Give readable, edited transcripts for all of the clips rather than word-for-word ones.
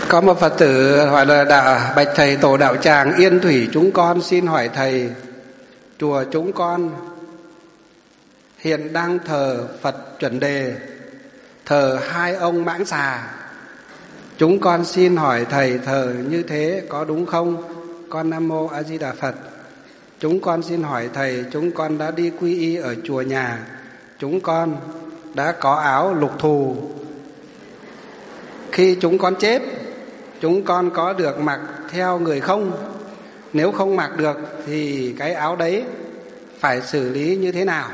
Có một Phật tử hỏi là bạch thầy, tổ đạo tràng Yên Thủy chúng con xin hỏi thầy, chùa chúng con hiện đang thờ Phật chuẩn đề, thờ hai ông mãng xà. Chúng con xin hỏi thầy thờ như thế có đúng không? Con Nam Mô A Di Đà Phật. Chúng con xin hỏi thầy, chúng con đã đi quy y ở chùa nhà, chúng con đã có áo lục thù. Khi chúng con chết, chúng con có được mặc theo người không? Nếu không mặc được thì cái áo đấy phải xử lý như thế nào?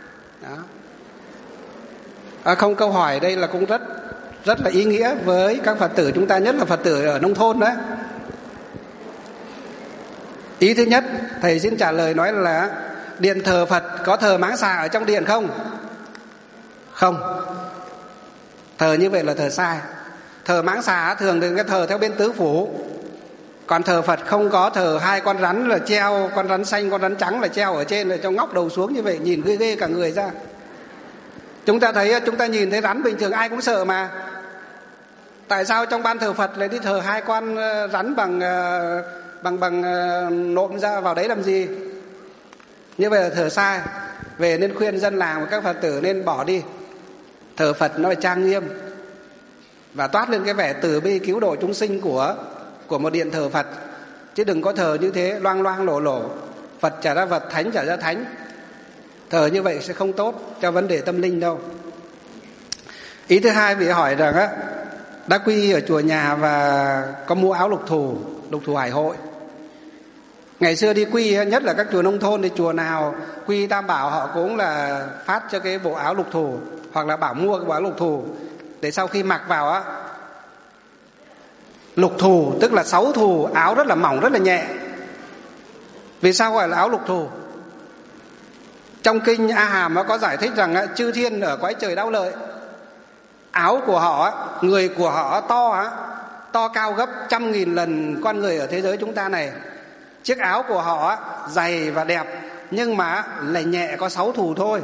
Đó. Không, câu hỏi đây là cũng rất là ý nghĩa với các Phật tử chúng ta, nhất là Phật tử ở nông thôn đó. Ý thứ nhất, thầy xin trả lời nói là điện thờ Phật có thờ mãng xà ở trong điện không? Không. Thờ như vậy là thờ sai. Thờ mãng xà thường thì cái thờ theo bên tứ phủ. Còn thờ Phật không có thờ hai con rắn là treo, con rắn xanh, con rắn trắng là treo ở trên, là trong ngóc đầu xuống như vậy, nhìn ghê ghê cả người ra. Chúng ta nhìn thấy rắn bình thường ai cũng sợ mà. Tại sao trong ban thờ Phật lại đi thờ hai con rắn bằng nộm ra vào đấy làm gì? Như vậy là thờ sai. Về nên khuyên dân làng và các Phật tử nên bỏ đi. Thờ Phật nó phải trang nghiêm và toát lên cái vẻ từ bi cứu độ chúng sinh của một điện thờ Phật, chứ đừng có thờ như thế loang loang lổ lổ. Phật trả ra Phật, thánh trả ra thánh. Thờ như vậy sẽ không tốt cho vấn đề tâm linh đâu. Ý thứ hai, vị hỏi rằng đã quy y ở chùa nhà và có mua áo lục thù hải hội. Ngày xưa đi quy, nhất là các chùa nông thôn, thì chùa nào quy Tam Bảo họ cũng là phát cho cái bộ áo lục thù, hoặc là bảo mua cái bộ áo lục thù để sau khi mặc vào lục thù tức là 6 thù, áo rất là mỏng, rất là nhẹ. Vì sao gọi là áo lục thù? Trong kinh A Hàm nó có giải thích rằng chư thiên ở cõi trời đau lợi, áo của họ, người của họ to cao gấp 100.000 lần con người ở thế giới chúng ta này. Chiếc áo của họ dày và đẹp, nhưng mà lại nhẹ, có 6 thù thôi.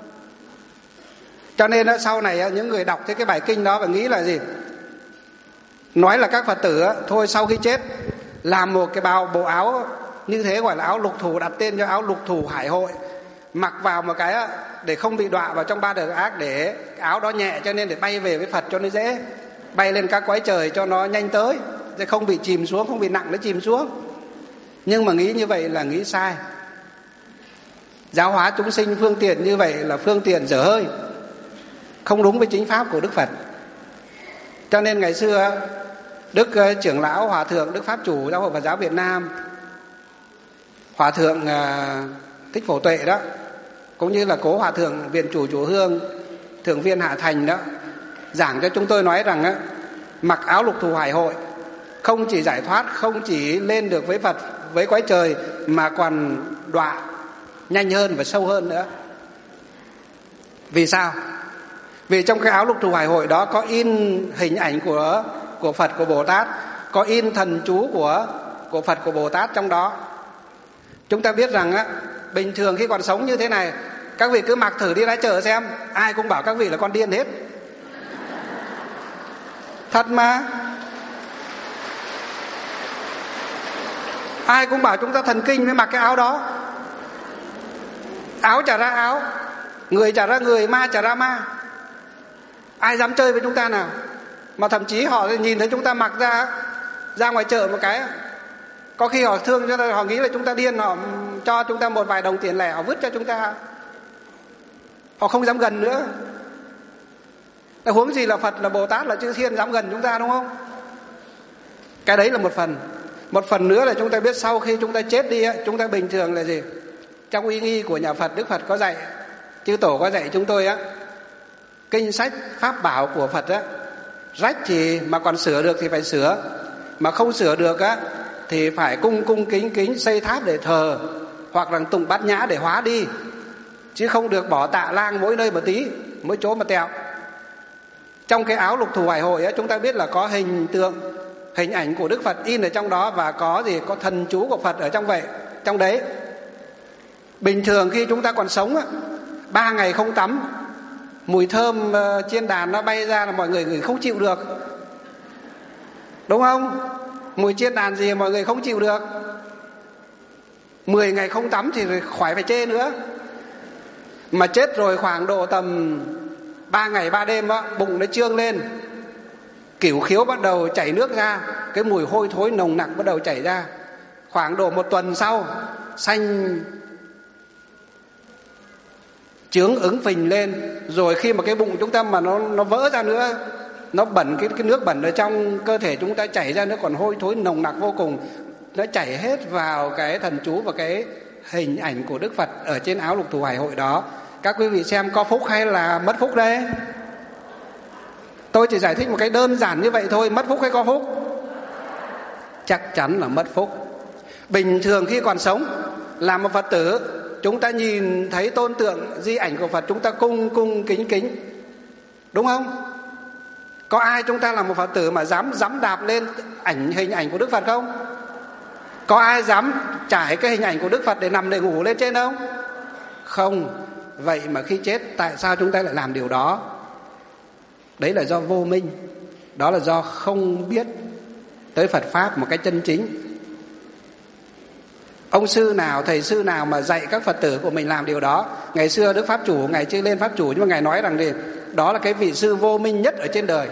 Cho nên sau này những người đọc cái bài kinh đó và nghĩ là gì? Nói là các Phật tử thôi sau khi chết làm một cái bộ áo như thế gọi là áo lục thù, đặt tên cho áo lục thù hải hội, mặc vào một cái để không bị đọa vào trong ba đời ác, để áo đó nhẹ cho nên để bay về với Phật cho nó dễ, bay lên các cõi trời cho nó nhanh tới, sẽ không bị chìm xuống, không bị nặng nó chìm xuống. Nhưng mà nghĩ như vậy là nghĩ sai. Giáo hóa chúng sinh phương tiện như vậy là phương tiện dở hơi, không đúng với chính pháp của Đức Phật. Cho nên ngày xưa Đức trưởng lão Hòa thượng Đức Pháp Chủ Giáo hội Phật giáo Việt Nam, Hòa thượng Thích Phổ Tuệ đó, cũng như là cố Hòa thượng Viện Chủ Chùa Hương, Thượng viên Hạ Thành đó, giảng cho chúng tôi nói rằng mặc áo lục thù hải hội không chỉ giải thoát, không chỉ lên được với Phật, với cõi trời, mà còn đọa nhanh hơn và sâu hơn nữa. Vì sao? Vì trong cái áo lục thù hải hội đó có in hình ảnh của Phật, của Bồ Tát, có in thần chú của Phật, của Bồ Tát trong đó. Chúng ta biết rằng bình thường khi còn sống như thế này, các vị cứ mặc thử đi ra chợ xem, ai cũng bảo các vị là con điên hết. Thật mà. Ai cũng bảo chúng ta thần kinh mới mặc cái áo đó. Áo chả ra áo, người chả ra người, ma chả ra ma. Ai dám chơi với chúng ta nào? Mà thậm chí họ nhìn thấy chúng ta mặc ra ngoài chợ một cái, có khi họ thương cho nên họ nghĩ là chúng ta điên, họ cho chúng ta một vài đồng tiền lẻ, họ vứt cho chúng ta, họ không dám gần nữa. Huống gì là Phật, là Bồ Tát, là chư thiên dám gần chúng ta, đúng không? Cái đấy là một phần. Một phần nữa là chúng ta biết sau khi chúng ta chết đi, chúng ta bình thường là gì? Trong uy nghi của nhà Phật, Đức Phật có dạy, chư Tổ có dạy chúng tôi kinh sách pháp bảo của Phật rách thì mà còn sửa được thì phải sửa, mà không sửa được thì phải cung kính xây tháp để thờ, hoặc là tụng bát nhã để hóa đi, chứ không được bỏ tạ lang mỗi nơi một tí, mỗi chỗ một tẹo. Trong cái áo lục thù hải hội chúng ta biết là có hình tượng, hình ảnh của Đức Phật in ở trong đó, và có thần chú của Phật ở trong đấy. Bình thường khi chúng ta còn sống 3 ngày không tắm, mùi thơm chiên đàn nó bay ra là mọi người không chịu được. đúng không? Mùi chiên đàn gì mọi người không chịu được. 10 ngày không tắm thì khỏi phải chê nữa. Mà chết rồi khoảng độ tầm 3 ngày 3 đêm đó, bụng nó trương lên, cửu khiếu bắt đầu chảy nước ra, cái mùi hôi thối nồng nặc bắt đầu chảy ra. Khoảng độ 1 tuần sau, xanh chướng ứng phình lên. Rồi khi mà cái bụng chúng ta mà nó vỡ ra nữa, nó bẩn, cái nước bẩn ở trong cơ thể chúng ta chảy ra, nó còn hôi thối nồng nặc vô cùng. Nó chảy hết vào cái thần chú và cái hình ảnh của Đức Phật ở trên áo lục thủ hải hội đó. Các quý vị xem có phúc hay là mất phúc đây? Tôi chỉ giải thích một cái đơn giản như vậy thôi. Mất phúc hay có phúc? Chắc chắn là mất phúc. Bình thường khi còn sống, làm một Phật tử, chúng ta nhìn thấy tôn tượng di ảnh của Phật, chúng ta cung kính kính, đúng không? Có ai chúng ta làm một Phật tử mà dám đạp lên hình ảnh của Đức Phật không? Có ai dám trải cái hình ảnh của Đức Phật để nằm để ngủ lên trên không? Không. Vậy mà khi chết, tại sao chúng ta lại làm điều đó? Đấy là do vô minh. Đó là do không biết tới Phật Pháp một cách chân chính. Ông sư nào, thầy sư nào mà dạy các Phật tử của mình làm điều đó? Ngày xưa Đức Pháp Chủ, Ngài chưa lên Pháp Chủ, nhưng mà Ngài nói rằng gì? Đó là cái vị sư vô minh nhất ở trên đời.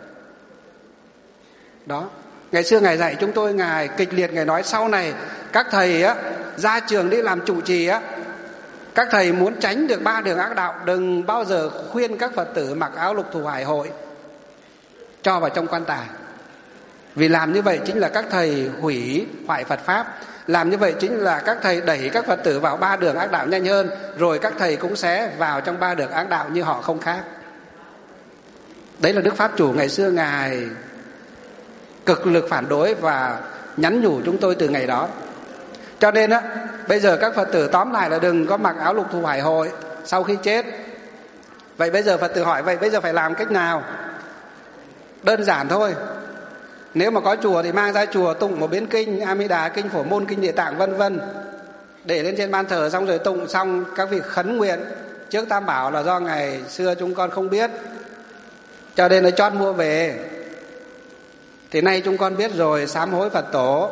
Đó. Ngày xưa Ngài dạy chúng tôi, Ngài kịch liệt, Ngài nói sau này các thầy á, ra trường đi làm trụ trì á, các thầy muốn tránh được 3 đường ác đạo, đừng bao giờ khuyên các Phật tử mặc áo lục thủ hải hội cho vào trong quan tài. Vì làm như vậy chính là các thầy hủy hoại Phật Pháp. Làm như vậy chính là các thầy đẩy các Phật tử vào 3 đường ác đạo nhanh hơn, rồi các thầy cũng sẽ vào trong 3 đường ác đạo như họ không khác. Đấy là Đức Pháp Chủ ngày xưa Ngài cực lực phản đối và nhắn nhủ chúng tôi từ ngày đó. Cho nên á, bây giờ các Phật tử tóm lại là đừng có mặc áo lục thủ hải hội sau khi chết. Vậy bây giờ Phật tử hỏi, vậy bây giờ phải làm cách nào? Đơn giản thôi. Nếu mà có chùa thì mang ra chùa tụng một biến kinh A Di Đà, kinh Phổ Môn, kinh Địa Tạng vân vân, để lên trên ban thờ, xong rồi tụng xong các vị khấn nguyện trước Tam Bảo là do ngày xưa chúng con không biết, cho nên nó chót mua về. Thì nay chúng con biết rồi, sám hối Phật Tổ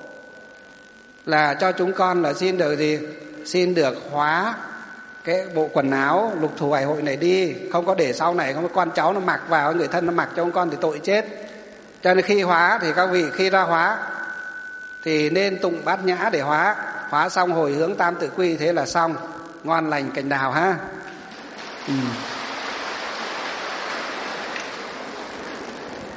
là cho chúng con là xin được gì? Xin được hóa cái bộ quần áo lục thủ hải hội này đi, không có để sau này không có con cháu nó mặc vào, người thân nó mặc cho con thì tội chết. Cho nên khi hóa thì các vị khi ra hóa thì nên tụng bát nhã để hóa. Hóa xong hồi hướng tam tự quy, thế là xong. Ngon lành cành đào ha.